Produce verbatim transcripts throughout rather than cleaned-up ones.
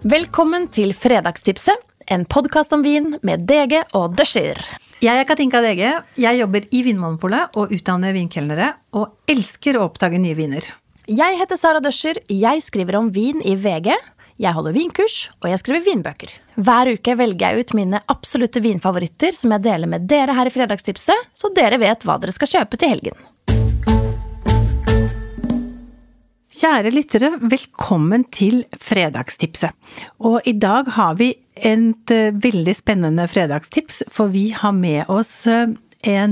Velkommen til Fredagstipset, en podcast om vin med Dege og Døscher. Jeg er Katinka Dege, jeg jobber i Vinmonopolet og utdanner vinkelnere, og elsker å oppdage nye viner. Jeg heter Sara Døscher, jeg skriver om vin i V G, jeg holder vinkurs, og jeg skriver vinbøker. Hver uke velger jeg ut mine absolutte vinfavoritter som jeg deler med dere her i Fredagstipset, så dere vet hva dere skal kjøpe til helgen. Kjære lyttere, velkommen til Fredagstipset. Og i dag har vi et veldig spennende fredagstips, for vi har med oss en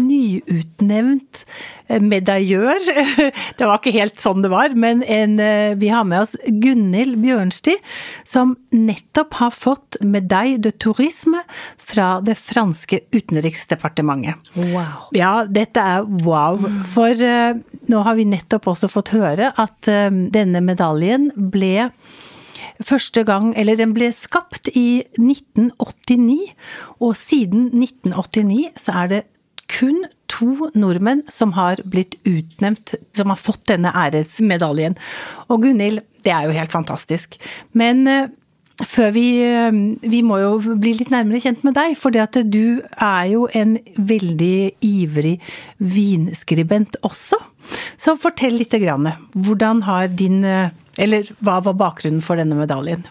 nyutnevnt medaljør. Det var ikke helt sånn det var, men en, vi har med oss Gunhild Bjørnstid, som nettopp har fått Médaille de Tourisme fra det franske utenriksdepartementet. Wow. Ja, dette er wow, for uh, nå har vi nettopp også fått høre at uh, denne medaljen ble første gang, eller den ble skapt i nitten åttini, og siden nitten åttini så er det kun to nordmenn som har blitt utnevnt, som har fått denne æresmedaljen. Og Gunhild, det er jo helt fantastisk. Men uh, før vi, uh, vi må jo bli litt nærmere kjent med deg, fordi at du er jo en veldig ivrig vinskribent også. Så fortell litt grann, hvordan har din, eller hva var bakgrunnen for denne medaljen?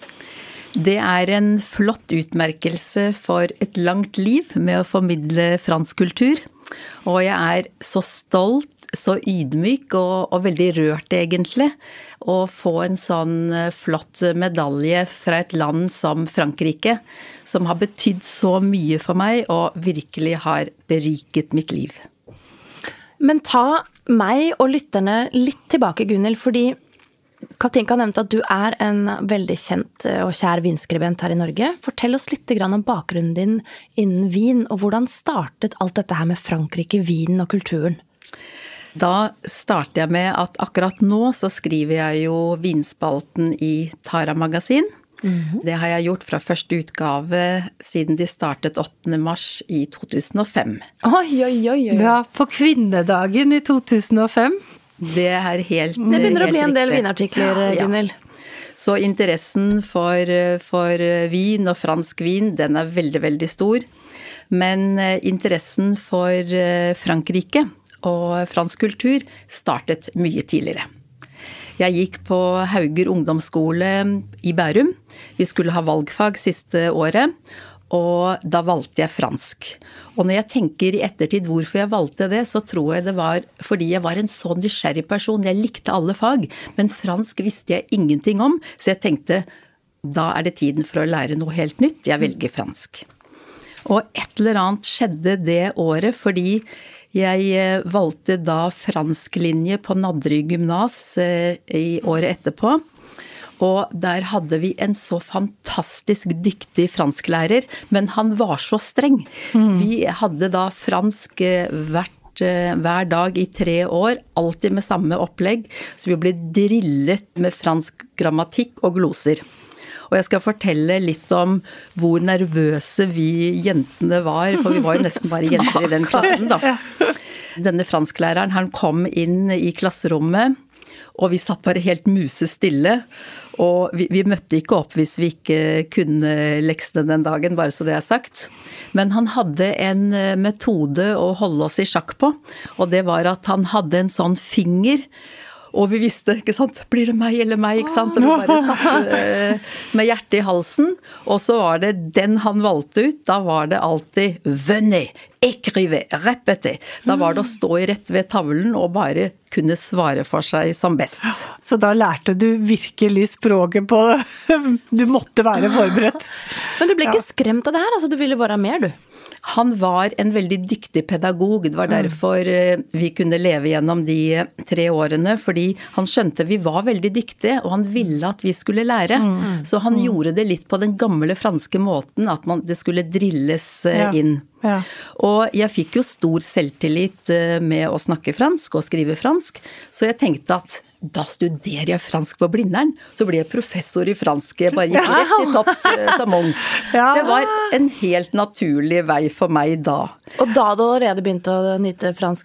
Det er en flott utmerkelse for et langt liv med å formidle fransk kultur. Og jeg er så stolt, så ydmyk og, og veldig rørt egentlig å få en sånn flott medalje fra et land som Frankrike, som har betydd så mye for meg og virkelig har beriket mitt liv. Men ta meg og lytterne litt tilbake, Gunhild, fordi Katinka nevnte at du er en veldig kjent og kjær vinskribent her i Norge. Fortell oss litt grann om bakgrunnen din innen vin, og hvordan startet alt dette her med Frankrike, vinen og kulturen? Da starter jeg med at akkurat nå så skriver jeg jo vinspalten i Tara Magasin. Mm-hmm. Det har jeg gjort fra første utgave siden de startet åttende mars i to tusen og fem. Oi, oi, oi, oi. Ja, på kvinnedagen i to tusen og fem. Det er helt Det begynner helt å bli en del riktig. vinartikler, Gunhild. Ja. Så interessen for, for vin og fransk vin, den er veldig, veldig stor. Men interessen for Frankrike og fransk kultur startet mye tidligere. Jeg gikk på Hauger ungdomsskole i Bærum. Vi skulle ha valgfag siste året, og da valgte jeg fransk. Og når jeg tenker i ettertid hvorfor jeg valgte det, så tror jeg det var fordi jeg var en så nysgjerrig person. Jeg likte alle fag, men fransk visste jeg ingenting om, så jeg tenkte, da er det tiden for å lære noe helt nytt. Jeg velger fransk. Og et eller annet skjedde det året, fordi jeg valgte da fransk linje på Nadderud gymnas i året etterpå, og der hadde vi en så fantastisk dyktig fransklærer, men han var så streng. Mm. Vi hadde da fransk hvert, hver dag i tre år, alltid med samme opplegg, så vi ble drillet med fransk grammatikk og gloser. Og jeg skal fortelle litt om hvor nervøse vi jentene var, for vi var jo nesten bare jenter i den klassen da. Denne fransklæreren, han kom inn i klasserommet, og vi satt bare helt musestille, og vi, vi møtte ikke opp hvis vi ikke kunne leksene den dagen, bare så det er sagt. Men han hadde en metode å holde oss i sjakk på, og det var at han hadde en sånn finger, og vi visste, ikke sant, blir det meg eller meg, ikke sant? Og vi bare satt uh, med hjertet i halsen, og så var det den han valgte ut, da var det alltid venez, écrivez, répétez. Da var det å stå i rett ved tavlen og bare kunne svare for seg som best. Så da lærte du virkelig språket på, du måtte være forberedt. Men du ble ikke skremt av det her, altså du ville bare ha mer, du? Han var en veldig dyktig pedagog, det var derfor vi kunne leve gjennom de tre årene, fordi han skjønte vi var veldig dyktige, og han ville at vi skulle lære. Mm. Så han mm. gjorde det litt på den gamle franske måten, at man, det skulle drilles ja. inn. Ja. Og jeg fikk jo stor selvtillit med å snakke fransk og skrive fransk, så jeg tenkte at da studerer jeg fransk på Blindern, så blir jeg professor i fransk, jeg bare gikk rett i topps som ung. Ja. Det var en helt naturlig vei for meg da. Og da hadde du allerede begynt å nyte fransk vin?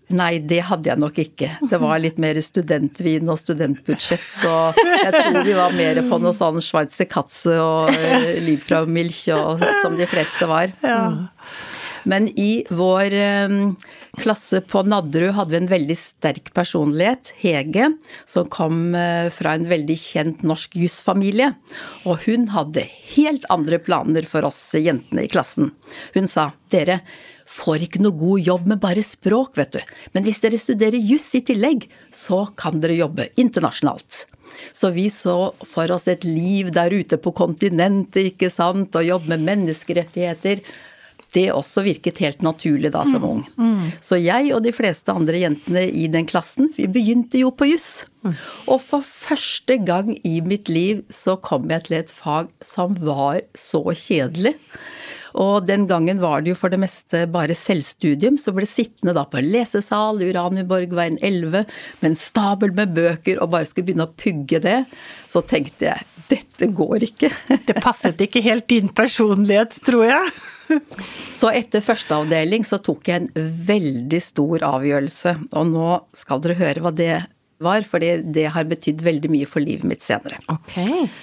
Nei, det hadde jeg nok ikke. Det var litt mer studentvin og studentbudsjett, så jeg tror vi var mer på noe sånn Schweizer Katze og uh, Liebfrau Milch, og, som de fleste var. Ja. Men i vår um, klasse på Nadderud hadde vi en veldig sterk personlighet, Hege, som kom uh, fra en veldig kjent norsk jusfamilie. Og hun hadde helt andre planer for oss jentene i klassen. Hun sa, dere får ikke noe god jobb med bare språk, vet du. Men hvis dere studerer juss i tillegg, så kan dere jobbe internasjonalt. Så vi så for oss et liv der ute på kontinentet, ikke sant, og jobbe med menneskerettigheter. Det også virket helt naturlig da som ung. Mm. Mm. Så jeg og de fleste andre jentene i den klassen, vi begynte jo på juss. Mm. Og for første gang i mitt liv så kom jeg til et fag som var så kjedelig. Og den gangen var det jo for det meste bare selvstudium, så ble sittende da på en lesesal, Uranienborgveien elleve, med en stabel med bøker, og bare skulle begynne å pugge det. Så tenkte jeg, dette går ikke. Det passet ikke helt din personlighet, tror jeg. Så etter første avdeling så tok jeg en veldig stor avgjørelse, og nå skal dere høre hva det var, for det har betydd veldig mye for livet mitt senere. Ok.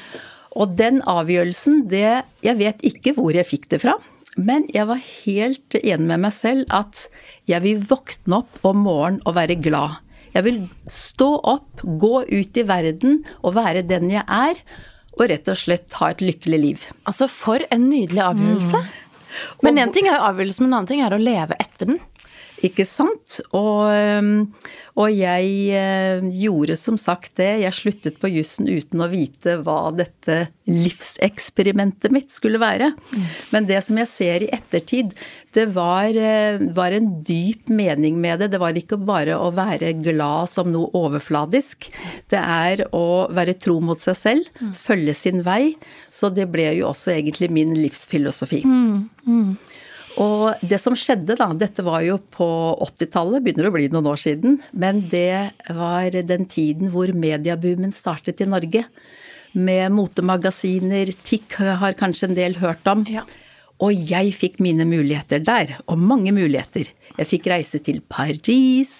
Og den avgjørelsen, det, jeg vet ikke hvor jeg fikk det fra, men jeg var helt enig med meg selv at jeg vil våkne opp om morgenen og være glad. Jeg vil stå opp, gå ut i verden og være den jeg er, og rett og slett ha et lykkelig liv. Altså, for en nydelig avgjørelse. Mm. Men en ting er jo avgjørelsen, men en annen ting er å leve etter den. Ikke sant? Og, og jeg gjorde som sagt det. Jeg sluttet på jussen uten å vite hva dette livseksperimentet mitt skulle være. Mm. Men det som jeg ser i ettertid, det var, var en dyp mening med det. Det var ikke bare å være glad som noe overfladisk. Det er å være tro mot seg selv, mm. følge sin vei. Så det ble jo også egentlig min livsfilosofi. Mm. Mm. Og det som skjedde da, dette var jo på åttitallet, begynner å bli noen år siden, men det var den tiden hvor medieboomen startet i Norge, med motemagasiner, T I C har kanskje en del hørt om, ja. Og jeg fikk mine muligheter der, og mange muligheter. Jeg fikk reise til Paris,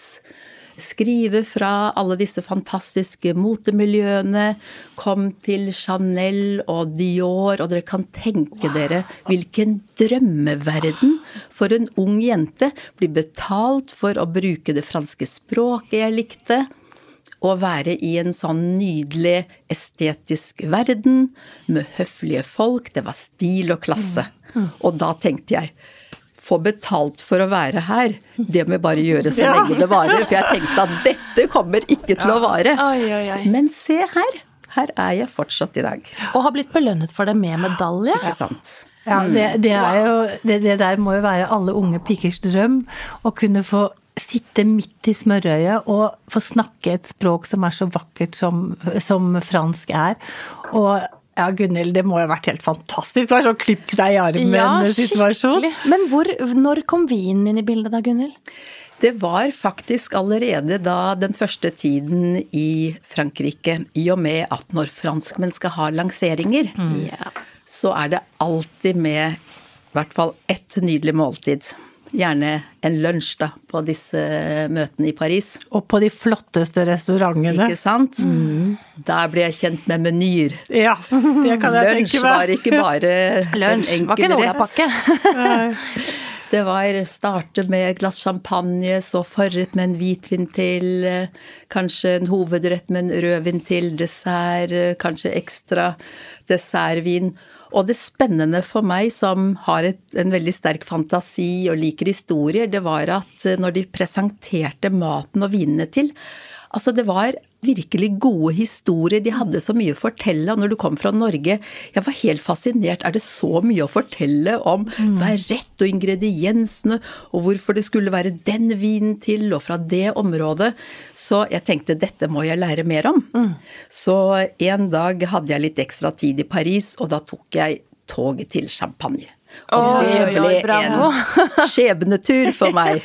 skrive fra alle disse fantastiske motemiljøene, kom til Chanel og Dior, og dere kan tenke wow. dere hvilken drømmeverden for en ung jente, bli betalt for å bruke det franske språket jeg likte, og være i en sånn nydelig estetisk verden, med høflige folk, det var stil og klasse. Mm. Mm. Og da tenkte jeg, få betalt for å være her, det må jeg bare gjøre så ja. lenge det varer, for jeg tenkte at dette kommer ikke til ja. å vare. Oi, oi, oi. Men se her, her er jeg fortsatt i dag. Og har blitt belønnet for det med medalje. Ikke sant? Ja, det, det, er jo, det, det der må jo være alle unge pikers drøm, å kunne få sitte midt i smørøyet og få snakke et språk som er så vakkert som, som fransk er, og ja, Gunnhild, det må jo ha vært helt fantastisk. Det var sånn klipp deg i armen-situasjon. Ja, skikkelig. Men hvor, når kom vinen inn i bildet da, Gunnhild? Det var faktisk allerede da den første tiden i Frankrike, i og med at når franskmenn skal ha lanseringer, mm. ja. så er det alltid med i hvert fall ett nydelig måltid. Gjerne en lunsj da, på disse møtene i Paris. Og på de flotteste restaurantene. Ikke sant? Mm. Der ble jeg kjent med menyer. Ja, det kan jeg lunsj tenke meg. Var ikke bare lunsj en var ikke enkel en olapakke. Det var starte med et glass champagne, så forrett med en hvitvin til, kanskje en hovedrett med en rødvin til, dessert, kanskje ekstra dessertvin. Og det spennende for meg, som har et, en veldig sterk fantasi og liker historier, det var at når de presenterte maten og vinene til, altså det var virkelig gode historier, de hadde så mye å fortelle, og når du kom fra Norge, jeg var helt fascinert, er det så mye å fortelle om mm. hva er rett og ingrediensene, og hvorfor det skulle være den vinen til, og fra det området, så jeg tenkte, dette må jeg lære mer om. Mm. Så en dag hadde jeg litt ekstra tid i Paris, og da tok jeg toget til Champagne. Og oh, det ble oi, oi, en skjebnetur for meg.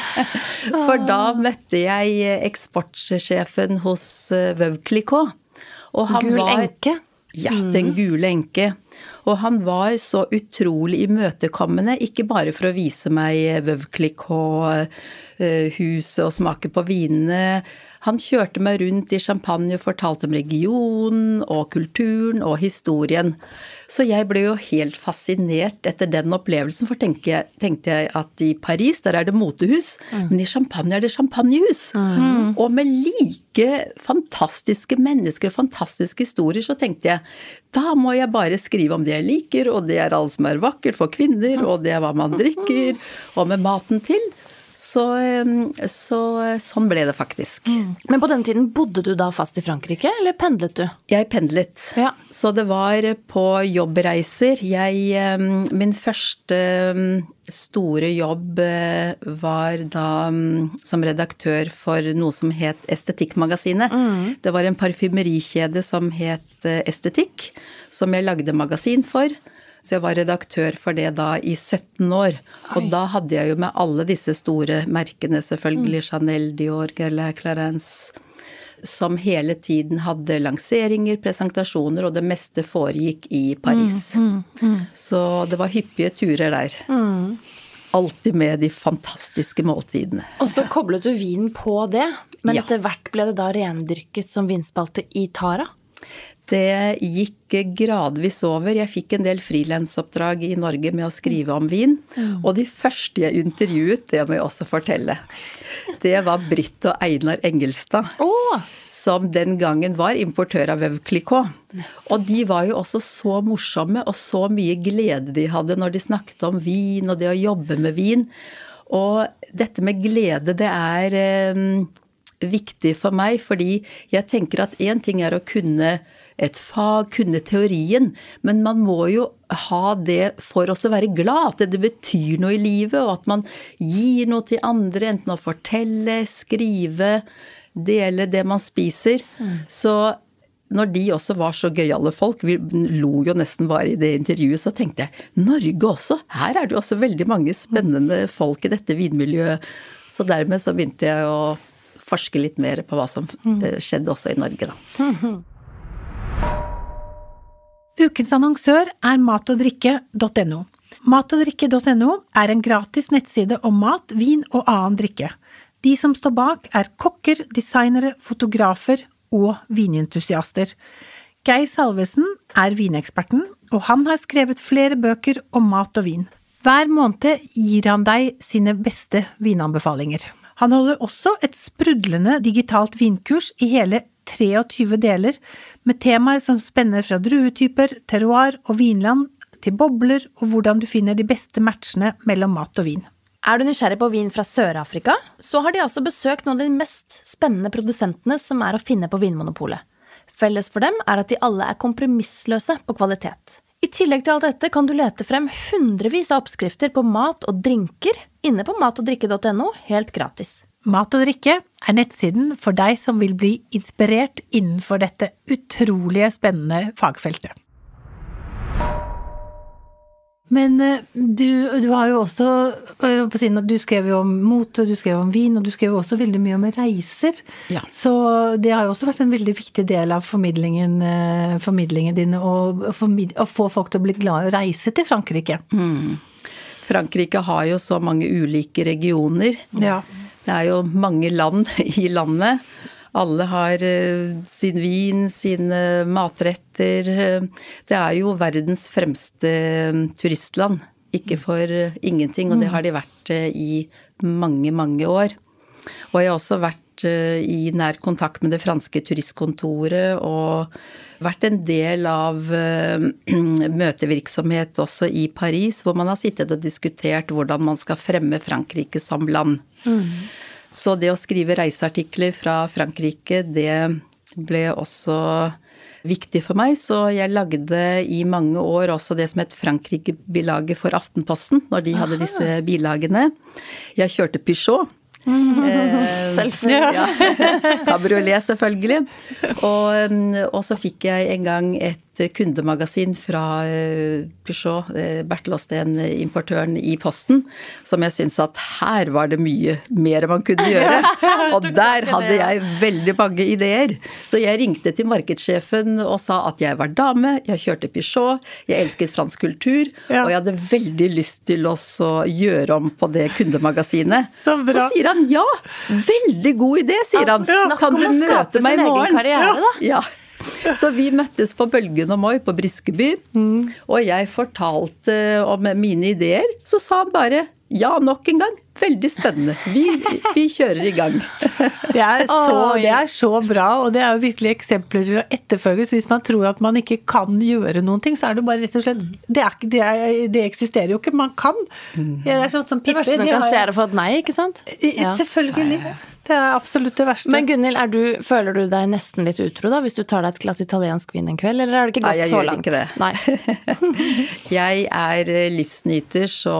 For da møtte jeg eksportsjefen hos Veuve Clicquot. Gul enke? Ja, den gule enke. Og han var så utrolig imøtekommende, ikke bare for å vise meg Veuve Clicquot-huset og smake på vinene. Han kjørte meg rundt i Champagne og fortalte om regionen og kulturen og historien. Så jeg ble jo helt fascinert etter den opplevelsen, for tenkte jeg, tenkte jeg at i Paris, der er det motehus, mm. men i Champagne er det champagnehus. Mm. Og med like fantastiske mennesker og fantastiske historier, så tenkte jeg, da må jeg bare skrive om det jeg liker, og det er alt som er vakkert for kvinner, og det er hva man drikker, og med maten til. Så, så sånn ble det faktisk. Mm. Men på den tiden bodde du da fast i Frankrike, eller pendlet du? Jeg pendlet. Ja. Så det var på jobbreiser. Jeg, min første store jobb var da som redaktør for noe som het Estetikkmagasinet. Mm. Det var en parfymerikjede som het Estetikk, som jeg lagde magasin for. Så jeg var redaktør for det da i sytten år. Oi. Og da hadde jeg jo med alle disse store merkene, selvfølgelig mm. Chanel, Dior, Guerlain, Clarins, som hele tiden hadde lanseringer, presentasjoner, og det meste foregikk i Paris. Mm, mm, mm. Så det var hyppige turer der. Mm. Alltid med de fantastiske måltidene. Og så koblet du vin på det, men ja. Etter hvert ble det da rendyrket som vinspalte i Tara? Det gikk gradvis over. Jeg fikk en del frilansoppdrag i Norge med å skrive om vin. Mm. Og de første jeg intervjuet, det må jeg også fortelle. Det var Britt og Einar Engelstad, oh. som den gangen var importør av Veuve Clicquot. Og de var jo også så morsomme, og så mye glede de hadde når de snakket om vin, og det å jobbe med vin. Og dette med glede, det er eh, viktig for meg, fordi jeg tenker at en ting er å kunne et fag, kunne teorien, men man må jo ha det for oss å være glad, at det betyr noe i livet, og at man gir noe til andre, enten å fortelle, skrive, dele det man spiser. Mm. Så når de også var så gøyale folk, vi lo jo nesten bare i det intervjuet, så tenkte jeg, Norge også, her er det jo også veldig mange spennende folk i dette vinmiljøet. Så dermed så begynte jeg å forske litt mer på hva som skjedde også i Norge da. Mm-hmm. Ukens annonsør er matogdrikke punktum no. matogdrikke punktum no er en gratis nettside om mat, vin og annen drikke. De som står bak er kokker, designere, fotografer og vinentusiaster. Geir Salvesen er vineksperten, og han har skrevet flere bøker om mat og vin. Hver måned gir han deg sine beste vinanbefalinger. Han holder også et sprudlende digitalt vinkurs i hele treogtyve deler, med temaer som spenner fra druetyper, terroir og vinland, til bobler og hvordan du finner de beste matchene mellom mat og vin. Er du nysgjerrig på vin fra Sør-Afrika, så har de altså besøkt noen av de mest spennende produsentene som er å finne på Vinmonopolet. Felles for dem er at de alle er kompromissløse på kvalitet. I tillegg til alt dette kan du lete frem hundrevis av oppskrifter på mat og drinker inne på matogdrikke punktum no helt gratis. Mat og drikke er nettsiden for deg som vil bli inspirert innenfor dette utrolige spennende fagfeltet. Men du, du har jo også, på siden at du skrev jo om mot, og du skrev om vin, og du skrev også veldig mye om reiser. Ja. Så det har jo også vært en veldig viktig del av formidlingen, formidlingen din, å, formid, å få folk til å bli glad i å reise til Frankrike. Mm. Frankrike har jo så mange ulike regioner. Ja. Det er jo mange land i landet. Alle har sin vin, sine matretter. Det er jo verdens fremste turistland, ikke for ingenting, og det har de vært i mange, mange år. Og jeg har også vært i nær kontakt med det franske turistkontoret, og vært en del av møtevirksomhet også i Paris, hvor man har sittet og diskutert hvordan man skal fremme Frankrike som land. Mm. Så det å skrive reiseartikler fra Frankrike, det ble også viktig for meg, så jeg lagde i mange år også det som het Frankrike-bilaget for Aftenposten, når de hadde disse bilagene. Jeg kjørte Peugeot. Eh, selvfølgelig. Ja. Cabriolet selvfølgelig. Og, og så fikk jeg en gang et kundemagasin fra Peugeot, Bertel-Osten, importøren i posten, som jeg synes at her var det mye mer man kunne gjøre. Og der hadde jeg veldig mange ideer. Så jeg ringte til markedssjefen og sa at jeg var dame, jeg kjørte Peugeot, jeg elsket fransk kultur, ja. Og jeg hadde veldig lyst til å gjøre om på det kundemagasinet. Så, så sier han, ja, veldig god idé, sier han. Altså, kan du møte meg i morgen? Karriere, da? Ja. Så vi møttes på Bølgen og Moi på Briskeby, mm. og jeg fortalte om mine ideer, så sa han bare, ja, nok en gang, veldig spennende, vi, vi kjører i gang. Det er, så, det er så bra, og det er jo virkelig eksempler å etterfølge, så hvis man tror at man ikke kan gjøre noen ting, så er det bare rett og slett, det, er, det, er, det eksisterer jo ikke, man kan. Det er sånn som Pippi. Det verste som kan skje er å få et nei, ikke sant? Ja. Selvfølgelig. Det er absolutt det verste. Men Gunnhild, er du, føler du deg nesten litt utro da, hvis du tar deg et glass italiensk vin en kveld, eller er det ikke gått så langt? Nei, jeg gjør ikke det. Jeg er livsnyter, så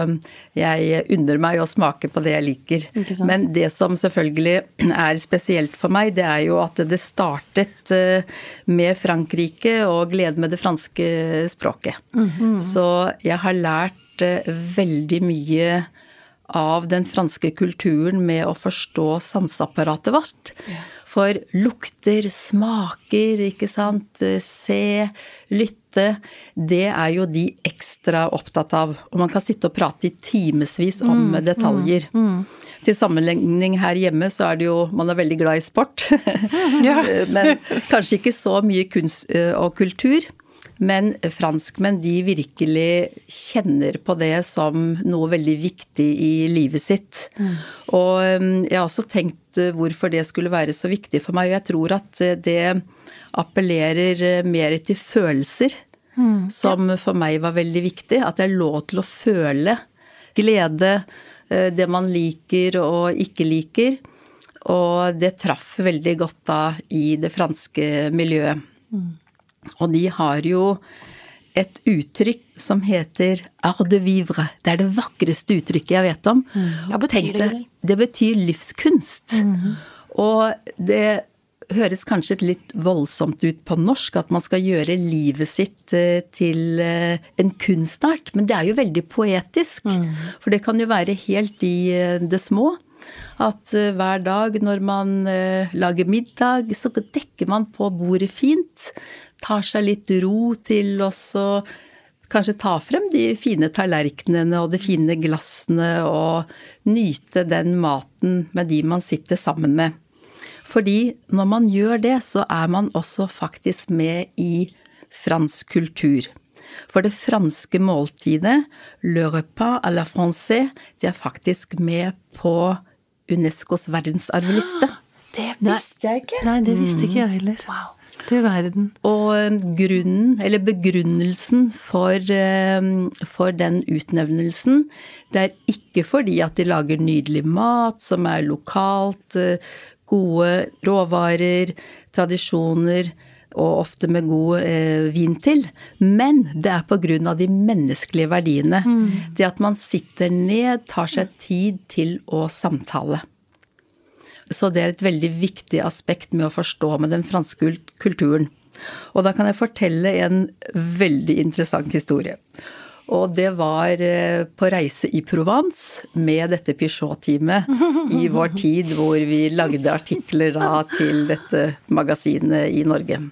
jeg unner meg å smake på det jeg liker. Men det som selvfølgelig er spesielt for meg, det er jo at det startet med Frankrike og glede med det franske språket. Mm-hmm. Så jeg har lært veldig mye av den franske kulturen med å forstå sanseapparatet vårt. For lukter, smaker, ikke sant, se, lytte, det er jo de ekstra opptatt av. Og man kan sitte og prate i timesvis om mm, detaljer. Mm, mm. Til sammenligning her hjemme så er det jo, man er veldig glad i sport, ja. Men kanskje ikke så mye kunst og kultur. Men franskmenn, de virkelig kjenner på det som noe veldig viktig i livet sitt. Mm. Og jeg har også tenkt hvorfor det skulle være så viktig for meg. Og jeg tror at det appellerer mer til følelser, mm. som for meg var veldig viktig. At det er lov til å føle glede, det man liker og ikke liker. Og det traff veldig godt da i det franske miljøet. Mm. Og de har jo et uttrykk som heter art de vivre. Det er det vakreste uttrykket jeg vet om. Mm. Hva betyr det? Det betyr livskunst. Mm. Og det høres kanskje litt voldsomt ut på norsk, at man skal gjøre livet sitt til en kunstart. Men det er jo veldig poetisk. Mm. For det kan jo være helt i det små. At hver dag når man lager middag, så dekker man på bordet fint, tar seg litt ro til å kanskje ta frem de fine tallerkenene og de fine glassene og nyte den maten med de man sitter sammen med. Fordi når man gjør det, så er man også faktisk med i fransk kultur. For det franske måltidet, le repas à la française, de er faktisk med på UNESCOs verdensarveliste. Det visste jeg ikke. Nei, det visste ikke jeg heller. Wow. Til verden. Og grunnen, eller begrunnelsen for, for den utnevnelsen, det er ikke fordi at de lager nydelig mat som er lokalt, gode råvarer, tradisjoner, og ofte med god eh, vin til. Men det er på grunn av de menneskelige verdiene. Mm. Det at man sitter ned, tar seg tid til å samtale. Så det er et veldig viktig aspekt med å forstå med den franske kulturen. Og da kan jeg fortelle en veldig interessant historie. Og det var på reise i Provence med dette Peugeot-teamet i vår tid, hvor vi lagde artikler da til dette magasinet i Norge.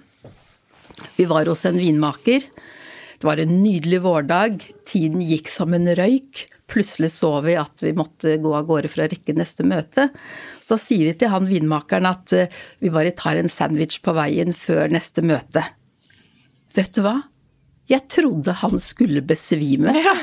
Vi var hos en vinmaker. Det var en nydelig vårdag. Tiden gikk som en røyk. Plutselig så vi at vi måtte gå av gårde for å rekke neste møte. Så da sier vi til han vinmakeren at vi bare tar en sandwich på veien før neste møte. Vet du hva? Jeg trodde han skulle besvime. Ja.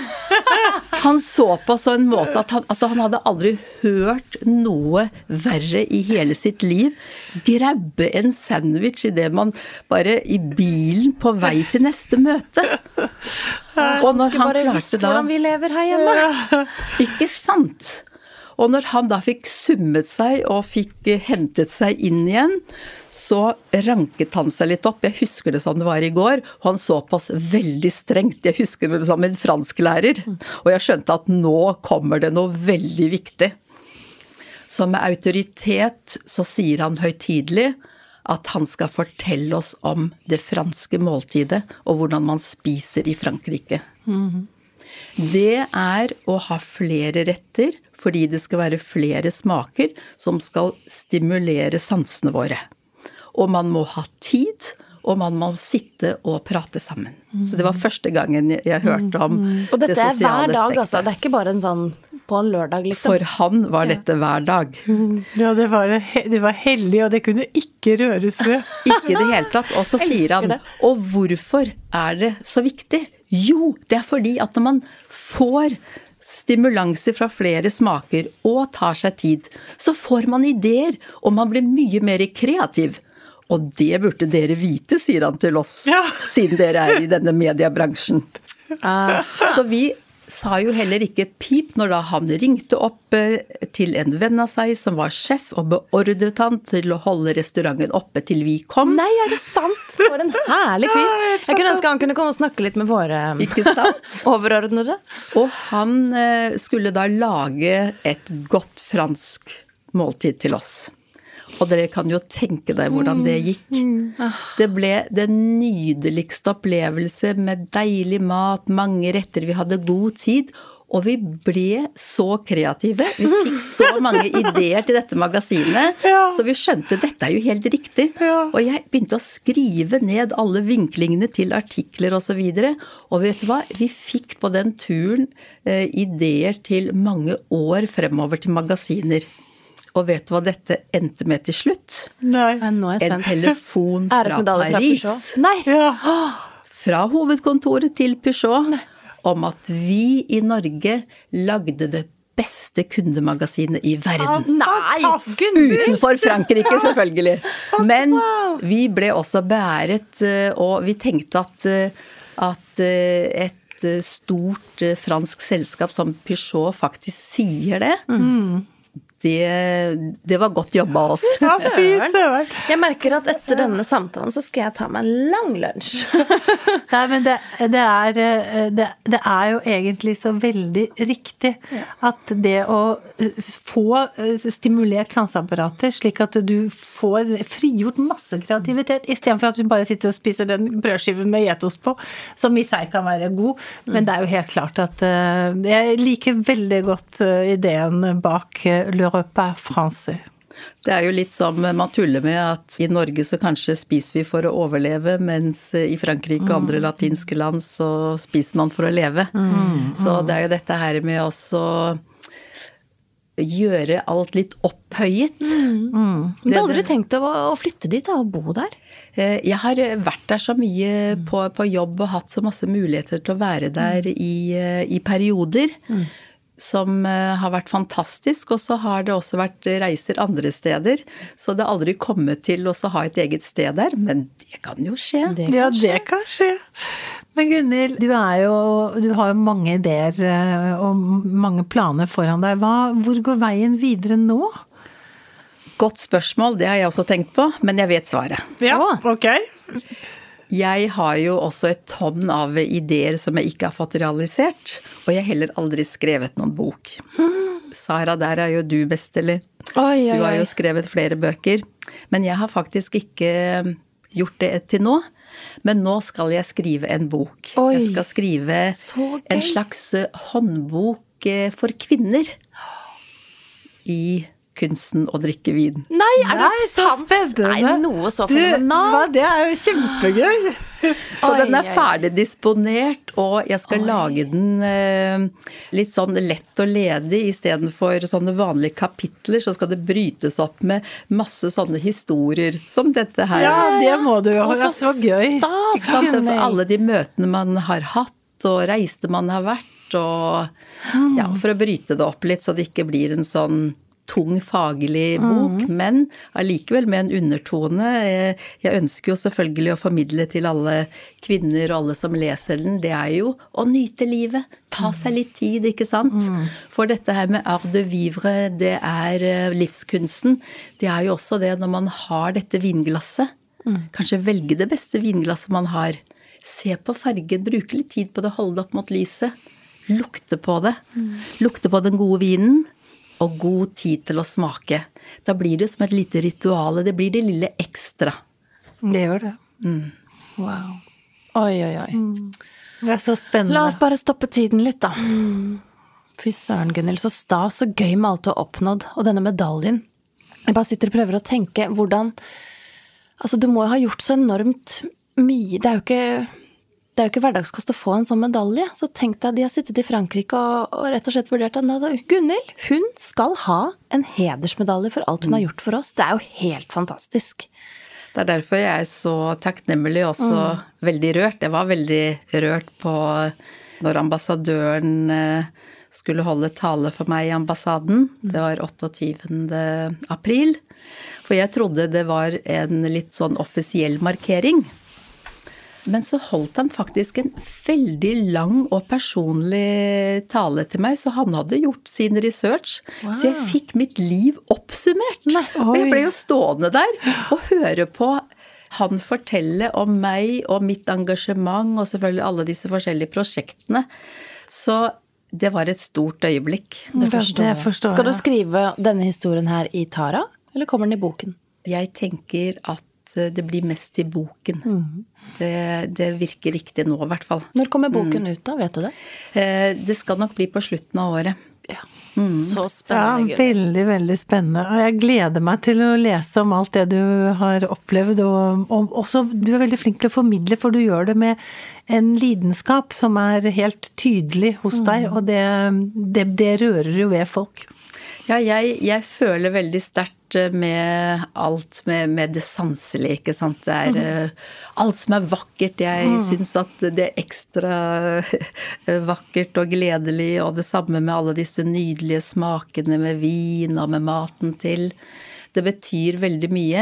Han så på så en måte at han, altså han hadde aldri hørt noe verre i hele sitt liv. Grabbe en sandwich i det man bare i bilen på vei til neste møte. Og når han bare visst hvordan vi lever her hjemme. Ikke sant? Og når han da fikk summet seg og fikk hentet seg inn igjen, så ranket han seg litt opp. Jeg husker det som det var i går, og han så på oss veldig strengt. Jeg husker det som en fransklærer, og jeg skjønte at nå kommer det noe veldig viktig. Så med autoritet så sier han høytidelig at han skal fortelle oss om det franske måltidet, og hvordan man spiser i Frankrike. Mm-hmm. Det er å ha flere retter, fordi det skal være flere smaker som skal stimulere sansene våre. Og man må ha tid, og man må sitte og prate sammen. Mm. Så det var første gangen jeg, jeg hørte om mm. Og dette det sosiale er hver dag, aspektet. Altså. Det er ikke bare en sånn på en lørdag, liksom. For han var dette hver dag. Mm. Ja, det var, det var hellig, og det kunne ikke røres ved. Ikke det hele tatt. Og så sier han, det. Og hvorfor er det så viktig? Jo, det er fordi at når man får stimulanser fra flere smaker og tar seg tid, så får man ideer, og man blir mye mer kreativ. Og det burde dere vite, sier han til oss, ja. Siden dere er i denne mediebransjen. Ah. Så vi sa jo heller ikke et pip når da han ringte opp til en venn av seg som var sjef og beordret han til å holde restauranten oppe til vi kom. Nei, er det sant? For en herlig fyr. Jeg kunne ønske han kunne komme og snakke litt med våre ikke sant? Overordnede. Og han skulle da lage et godt fransk måltid til oss. Og dere kan jo tenke deg hvordan det gikk. Det ble den nydeligste opplevelse med deilig mat, mange retter, vi hadde god tid, og vi ble så kreative. Vi fikk så mange ideer til dette magasinet, ja. Så vi skjønte dette er jo helt riktig. Ja. Og jeg begynte å skrive ned alle vinklingene til artikler og så videre, og vet du hva? Vi fikk på den turen eh, ideer til mange år fremover til magasiner. Og vet du hva dette endte med til slutt? Nei. Nå er jeg spent. En telefon fra Paris. Nei. Ja. Fra hovedkontoret til Peugeot. Nei. Om at vi i Norge lagde det beste kundemagasinet i verden. Ah, nei! Utenfor Frankrike, selvfølgelig. Men vi ble også bæret, og vi tenkte at, at et stort fransk selskap som Peugeot faktisk sier det. Mm. Det, det var godt jobba av oss. Ja, fint, søren. Jeg merker at etter denne samtalen så skal jeg ta meg en lang lunsj. Nei, men det, det, er, det, det er jo egentlig så veldig riktig at det å få stimulert sanseapparatet slik at du får frigjort masse kreativitet, i stedet for at du bare sitter og spiser den brødskiven med getost på, som i seg kan være god. Men det er jo helt klart at jeg liker veldig godt ideen bak L'Europe er français. Det er jo litt som man tuller med at i Norge så kanskje spiser vi for å overleve, mens i Frankrike og andre latinske land så spiser man for å leve. Mm. Så det er jo dette her med også gjøre alt litt opphøyet. Mm. Mm. Du har aldri tenkt å, å flytte dit da, og bo der? Jeg har vært der så mye på, på jobb og hatt så masse muligheter til å være der mm. i, i perioder. Mm. Som har vært fantastisk, og så har det også vært reiser andre steder. Så det har aldri kommet til å ha et eget sted der, men det kan jo skje. Det kan ja, skje. det kan skje. Men Gunhild, du, er jo, du har jo mange ideer og mange planer foran deg. Hva, hvor går veien videre nå? Godt spørsmål, det har jeg også tenkt på, men jeg vet svaret. Ja, ok. Jeg har jo også et tonn av ideer som jeg ikke har fått realisert, og jeg har heller aldri skrevet noen bok. Sara, der er jo du best, eller? Oi, oi, oi. Du har jo skrevet flere bøker, men jeg har faktisk ikke gjort det til nå. Men nå skal jeg skrive en bok. Oi, jeg skal skrive en slags håndbok for kvinner i kunsten å drikke vin. Nei, er det Nei, sant? Spennende. Nei, noe så fenomenalt. Det er jo kjempegøy. Så oi, den er ferdig disponert, og jeg skal oi. lage den eh, litt sånn lett og ledig, i stedet for sånne vanlige kapitler, så skal det brytes opp med masse sånne historier, som dette her. Ja, det må du jo, det er så gøy. Stas, ikke sant? For alle de møtene man har hatt, og reiste man har vært, og ja, for å bryte det opp litt, så det ikke blir en sånn tung faglig bok, mm. men allikevel med en undertone. Jeg ønsker jo selvfølgelig å formidle til alle kvinner og alle som leser den, det er jo å nyte livet, ta seg litt tid, ikke sant? Mm. For dette her med art de vivre, det er livskunsten. Det er jo også det når man har dette vinglasset, mm. kanskje velge det beste vinglasset man har. Se på fargen, bruke litt tid på det, holde det opp mot lyset, lukte på det, mm. lukte på den gode vinen, og god tid til å smake. Da blir det som et lite ritual, det blir det lille ekstra. Det gjør det. Mm. Wow. Oi, oi, oi. Mm. Det er så spennende. La oss bare stoppe tiden litt da. Mm. Fy søren, Gunhild, så stas og gøy med alt du har oppnådd, og denne medaljen. Jeg bare sitter og prøver å tenke hvordan, altså du må jo ha gjort så enormt mye, det er jo ikke, det er jo ikke hverdagskost å få en sånn medalje, så tenk deg, de har sittet i Frankrike og, og rett og slett vurdert at Gunhild, hun skal ha en hedersmedalje for alt hun har gjort for oss, det er jo helt fantastisk. Det er derfor jeg er så takknemlig og også mm. veldig rørt. Jeg var veldig rørt på når ambassadøren skulle holde tale for meg i ambassaden. Det var åtteogtyvende april. For jeg trodde det var en litt sånn offisiell markering. Men så holdt han faktisk en veldig lang og personlig tale til meg, så han hadde gjort sin research. Wow. Så jeg fikk mitt liv oppsummert. Nei, og jeg ble jo stående der og høre på han fortelle om meg og mitt engasjement, og selvfølgelig alle disse forskjellige prosjektene. Så det var et stort øyeblikk. Det forstår, det forstår jeg. Skal du skrive denne historien her i Tara, eller kommer den i boken? Jeg tenker at det blir mest i boken. Mm. Det, det virker riktig nå i hvert fall. Når kommer boken mm. ut da, vet du det? Det skal nok bli på slutten av året. Ja, mm. så spennende. Ja, veldig, veldig spennende. Og jeg gleder meg til å lese om alt det du har opplevd, og, og også, du er veldig flink til å formidle, for du gjør det med en lidenskap som er helt tydelig hos deg, mm. og det, det, det rører jo ved folk. Ja, jeg, jeg føler veldig sterkt med alt med, med det sanselige, ikke sant? Det er mm. alt som er vakkert. Jeg mm. synes at det er ekstra vakkert og gledelig, og det samme med alle disse nydelige smakene med vin og med maten til. Det betyr veldig mye.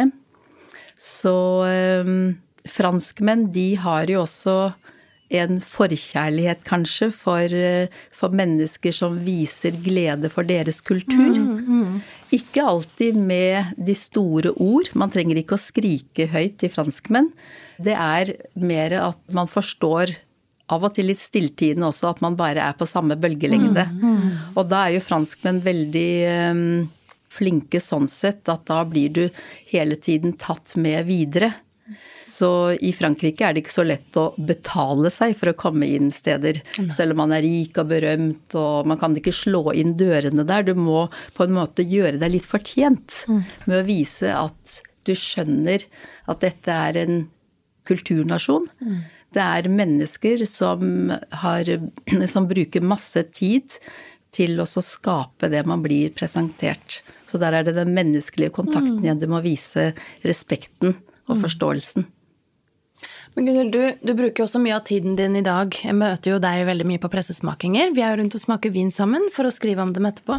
Så um, franskmenn, de har jo også en forkjærlighet kanskje for, for mennesker som viser glede for deres kultur. Mm, mm. Ikke alltid med de store ord. Man trenger ikke å skrike høyt til franskmenn. Det er mer at man forstår av og til litt stilltiden også, at man bare er på samme bølgelengde. Mm, mm. Og da er jo franskmenn veldig um, flinke sånn sett, at da blir du hele tiden tatt med videre. Så i Frankrike er det ikke så lett å betale seg for å komme inn steder, mm. selv om man er rik og berømt, og man kan ikke slå inn dørene der. Du må på en måte gjøre deg litt fortjent mm. med å vise at du skjønner at dette er en kulturnasjon. Mm. Det er mennesker som, har, som bruker masse tid til å skape det man blir presentert. Så der er det den menneskelige kontakten igjen. Du må vise respekten og forståelsen. Men Gunhild, du, du bruker jo også mye av tiden din i dag. Jeg møter jo deg veldig mye på pressesmakinger. Vi er jo rundt og smaker vin sammen for å skrive om dem etterpå.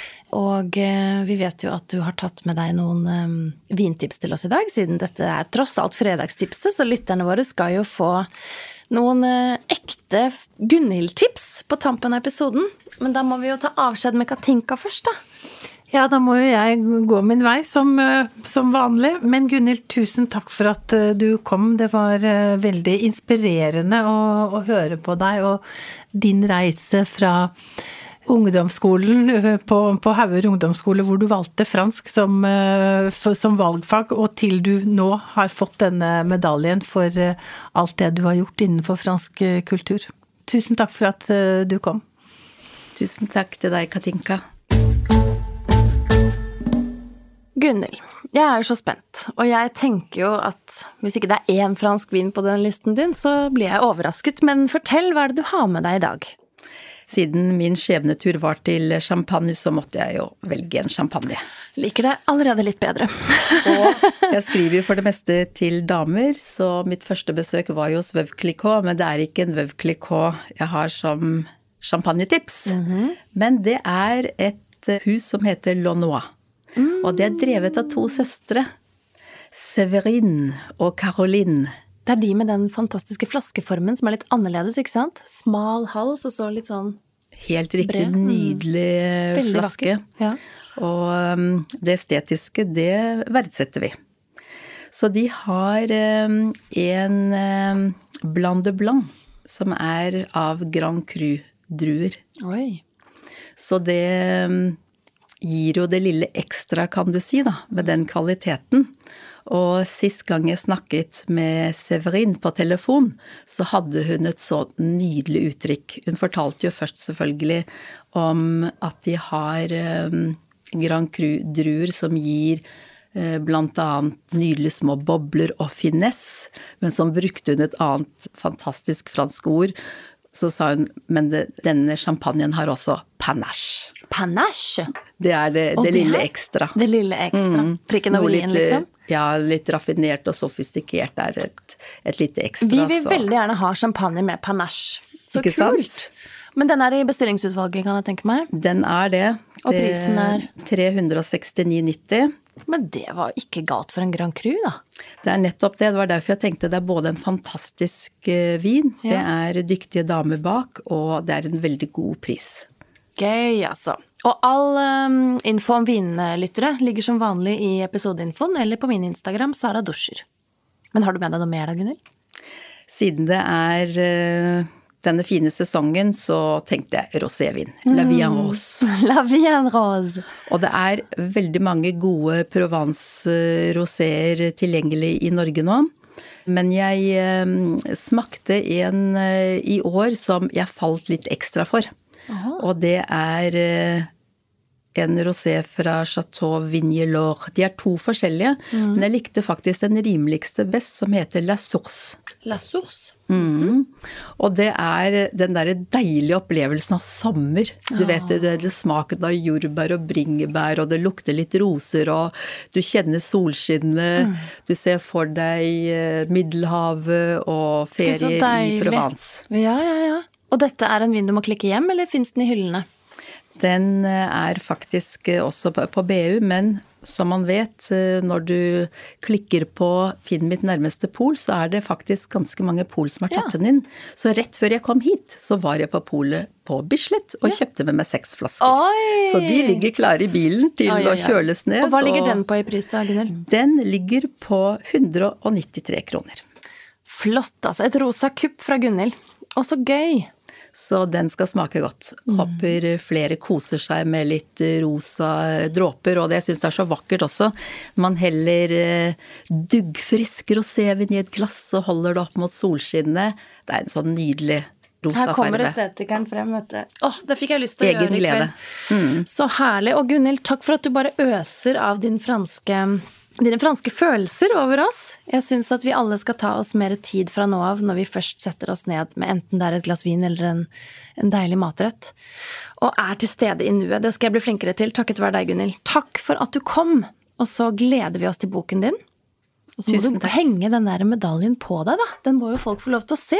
Og eh, vi vet jo at du har tatt med deg noen eh, vintips til oss i dag, siden dette er tross alt fredagstipset, så lytterne våre skal jo få noen eh, ekte Gunhild-tips på tampen av episoden. Men da må vi jo ta avskjed med Katinka først da. Ja, da må jo jeg gå min vei som, som vanlig. Men Gunhild, tusen takk for at du kom. Det var veldig inspirerende å, å høre på deg, og din reise fra ungdomsskolen på, på Hauger ungdomsskole, hvor du valgte fransk som, som valgfag, og til du nå har fått denne medaljen for alt det du har gjort innenfor fransk kultur. Tusen takk for at du kom. Tusen takk til deg, Katinka. Gunhild, jeg er jo så spent, og jeg tenker jo at hvis ikke det er en fransk vin på den listen din, så blir jeg overrasket, men fortell, hva er det du har med deg i dag? Siden min skjebnetur var til champagne, så måtte jeg jo velge en champagne. Liker det allerede litt bedre. Og jeg skriver jo for det meste til damer, så mitt første besøk var jo hos Veuve Clicquot, men det er ikke en Veuve Clicquot jeg har som champagnetips. Mm-hmm. Men det er et hus som heter Launois. Mm. Og det er drevet av to søstre, Séverine og Caroline. Det er de med den fantastiske flaskeformen som er litt annerledes, ikke sant? Smal hals og så litt sånn helt riktig, bred. Nydelig Veldig flaske. Ja. Og um, det estetiske, det verdsetter vi. Så de har um, en um, Blanc de Blanc, som er av Grand Cru-druer. Oi. Så det um, gir jo det lille ekstra, kan du si, da, med den kvaliteten. Og sist gang jeg snakket med Severin på telefon, så hadde hun et så nydelig uttrykk. Hun fortalte jo først selvfølgelig om at de har um, Grand Cru-druer som gir uh, blant annet nydelige små bobler og finesse, men som brukte hun et annet fantastisk fransk ord. Så sa hun, men det, denne champagnen har også panache. Panache? Det er det, det, det lille er, ekstra. Det lille ekstra. Mm. Prikken over i-en, liksom? Ja, litt raffinert og sofistikert er et, et lite ekstra. Vi vil så. veldig gjerne ha champagne med panache. Så Ikke kult! Sant? Men den er i bestillingsutvalget, kan jeg tenke meg? Den er det. Og prisen er? tre hundre sekstini nitti. Men det var ikke galt for en Grand Cru, da. Det er nettopp det. Det var derfor jeg tenkte det er både en fantastisk vin, ja. Det er dyktige damer bak, og det er en veldig god pris. Gøy, altså. Og all um, info om vinlyttere ligger som vanlig i episodeinfoen eller på min Instagram, Sara Duscher. Men har du med deg noe mer da, Gunnhild? Siden det er uh, denne fine sesongen, så tenkte jeg rosévin. La Vie en Rose. La Vie en Rose. Og det er veldig mange gode Provence-roséer tilgjengelig i Norge nå. Men jeg uh, smakte en uh, i år som jeg falt litt ekstra for. Aha. Og det er en rosé fra Chateau Vignes-Lore. De er to forskjellige, mm. men jeg likte faktisk den rimeligste best, som heter La Source. La Source? Mm. Og det er den der deilige opplevelsen av sommer. Du ah. vet, det er smaken av jordbær og bringebær, og det lukter litt roser, og du kjenner solskinnet, mm. du ser for deg Middelhavet og ferie i Provence. Ja, ja, ja. Og dette er en vin du må klikke hjem, eller finnes den i hyllene? Den er faktisk også på B U, men som man vet, når du klikker på Finn mitt nærmeste pol, så er det faktisk ganske mange pol som har tatt ja. Den inn. Så rett før jeg kom hit, så var jeg på polet på Bislett og ja. Kjøpte med meg seks flasker. Oi. Så de ligger klare i bilen til oi, oi, oi. Å kjøles ned. Og hva ligger og den på i pris da, Gunnhild? Den ligger på hundre nittitre kroner. Flott, altså. Et rosa kupp fra Gunnhild. Og så gøy! Så den skal smake godt. Håper flere koser seg med litt rosa dråper, og det synes jeg er så vakkert også. Man heller duggfrisk rosévin i et glass og holder det opp mot solskinnet. Det er en sånn nydelig rosa farve. Her kommer farve. Estetikeren frem, vet du. Åh, det fikk jeg lyst til å Egen gjøre i kveld. Mm. Så herlig. Og Gunnhild, takk for at du bare øser av din franske... dine franske følelser over oss. Jeg synes at vi alle skal ta oss mer tid fra nå av når vi først setter oss ned med enten det er et glass vin eller en, en deilig matrett. Og er til stede i nuet. Det skal jeg bli flinkere til. Takket være deg, Gunnhild. Takk for at du kom. Og så gleder vi oss til boken din. Og så må Tusen du takk. Henge den der medaljen på deg, da. Den må jo folk få lov til å se.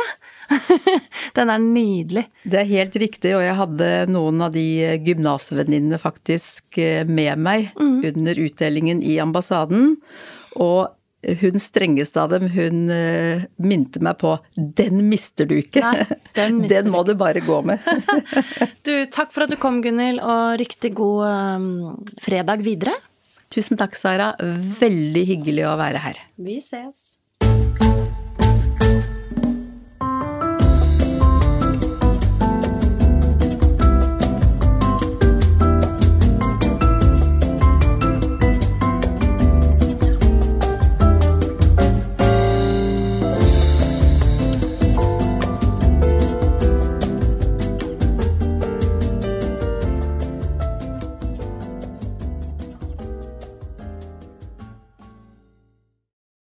Den er nydelig. Det er helt riktig, og jeg hadde noen av de gymnasvenninnene faktisk med meg mm. under utdelingen i ambassaden. Og hun strengeste av dem, hun uh, minte meg på, den mister du ikke. Nei, den, mister den må du bare gå med. Du, takk for at du kom, Gunnhild, og riktig god um, fredag videre. Tusen takk, Sara. Veldig hyggelig å være her. Vi ses.